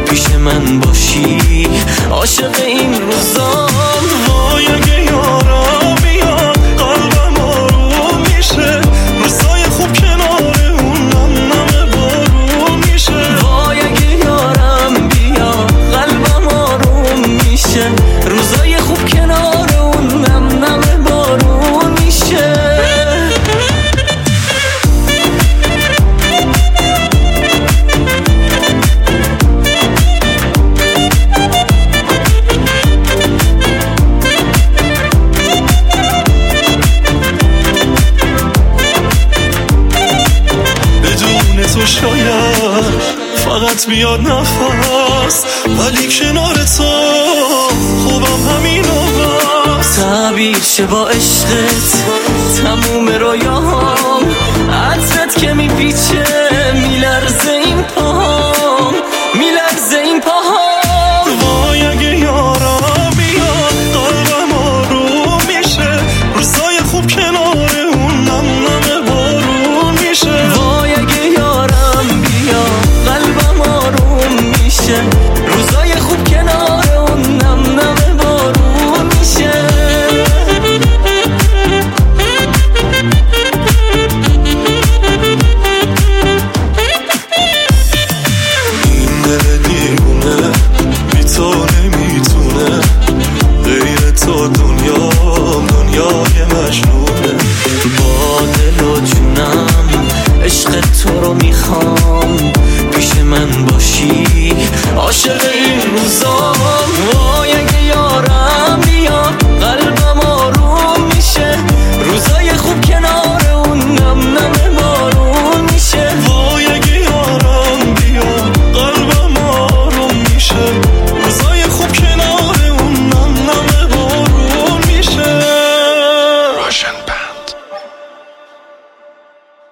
پیش من باشی، عاشق این روزام. وای اگه یارم بیاد قلبم آروم میشه، روزای خوب کنار اون نم نم بارون میشه. وای اگه یارم بیاد قلبم آروم میشه، روزای خوب کنار اون نم نم بارون میشه. تو شاید فقط بیاد نفس، ولی کنار تو خوبم همین بس. تعبیر شه با عشقت تموم رویاهام، عطرت که میپیچه میلرزه این پاهام، میلرزه این پاهام. وای اگه یارم بیاد قلبم آروم میشه، روزای خوب کنار اون نم نم بارون میشه. وای اگه یارم بیاد قلبم آروم میشه، روزای خوب کنار اون نم نم بارون میشه. این دل دیوونه بی تو نمیتونه، غیر تو دنیای مجنونه. با دل و جونم عشق تو رو میخوام، پیش من باشی، عاشق این روزا.